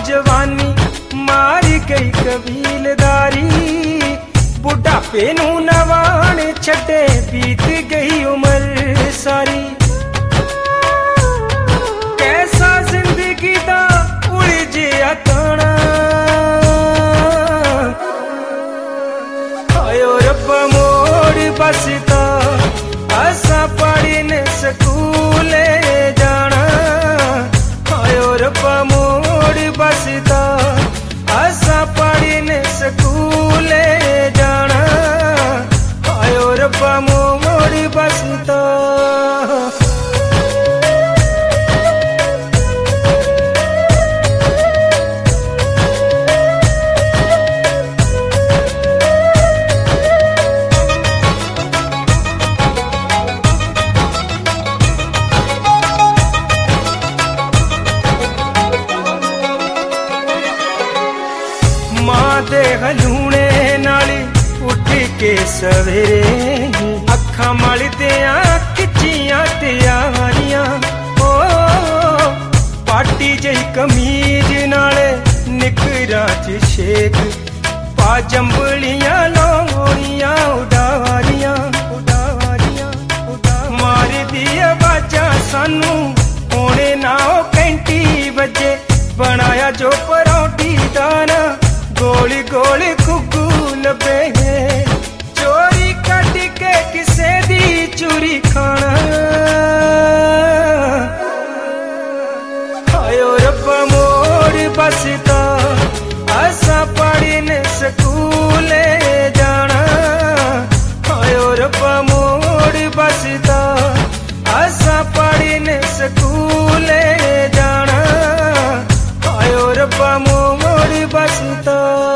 जवानी मार गई कबीलदारी, बुढ़ापे नू नवाण छड्डे बीत गई उम्र सारी। कैसा जिंदगी दा उलझिया ताना, आयो रब्बा मोड़ बसता असा पढ़ने स्कूले जाना। आयो रब्बा मोड़ बसता असा पढ़ने स्कूले जाना। आयो रब्बा मोड़ बसता। दे हलूने नाली उठ के सवेरे, अखा मलदिया खिचिया तैयारियां। ओ पाटी जही कमीज नाले निकरा च शेक, पा जंबलियां लोनियां उडारियां उडारियां उडारियां। मार दिया बाजा सानू होने ना कैंटी बजे, बनाया जो परौंठी दाना गोली गोली कुकू लबे है। चोरी कट के किसे दी चूरी खाना। आयो रब्बा मोड़ बसता असा पढ़ने स्कूले जाना। आयो रब्बा मोड़ बसता असा पढ़ने स्कूले जाना। आयो रब्बा मोड़ बसता।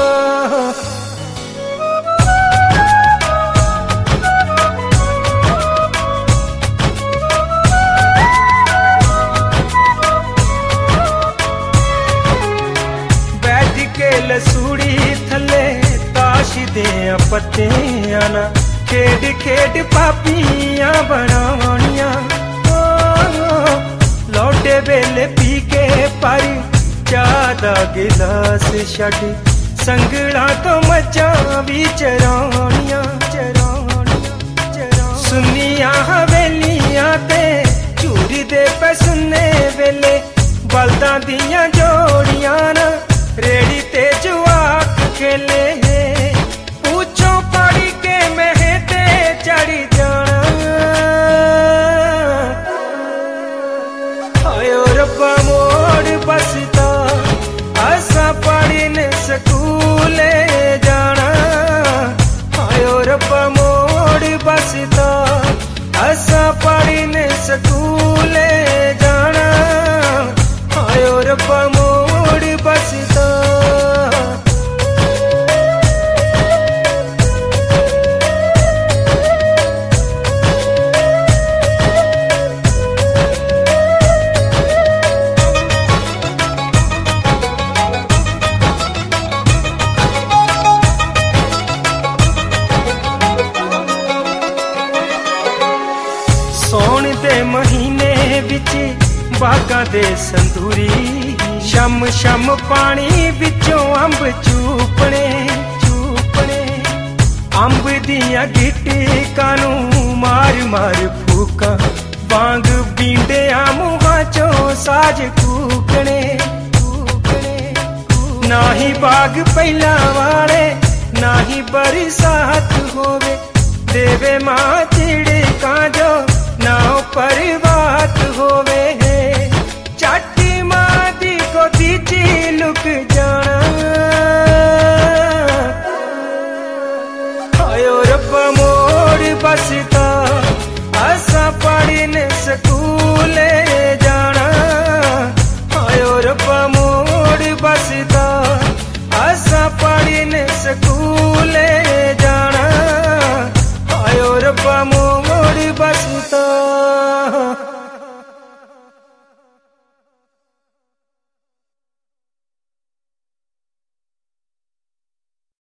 बैठ के लसूड़ी थले ताश दे पत्तियां ना, खेड खेड पापियां बनावनियां। लौटे वेले पी के पारी चादा गिलास छड़, संगड़ा तो मचा भी चरानियां चरानियां चरानियां। सुनिया हवेलियां ते चूरी दे पे सुनने वेले, बलदा दियां जोड़ियां ना रेड़ी ते जुआक खेले। पूछो पड़ी के महते चढ़ी जाना। आयो रब्बा मोड़ बसता असा पढ़ने स्कूले जाना। आयो रब्बा मोड़ बसता असा पढ़ने स्कूले जाना। आयो रब्बा मोड़ बसता। सौन दे महीने विच बागां दे संदूरी, शम शम पानी विचों अंब चूपने चूपने। अंब दियां गिटकां नू मार मार फूका, बांग बींडियां मुहां चों साज कूकने कूकने। ना ही बाग पहला वाले ना ही बरसात होवे, देवे मां चिड़कां जो ना परवात होवे।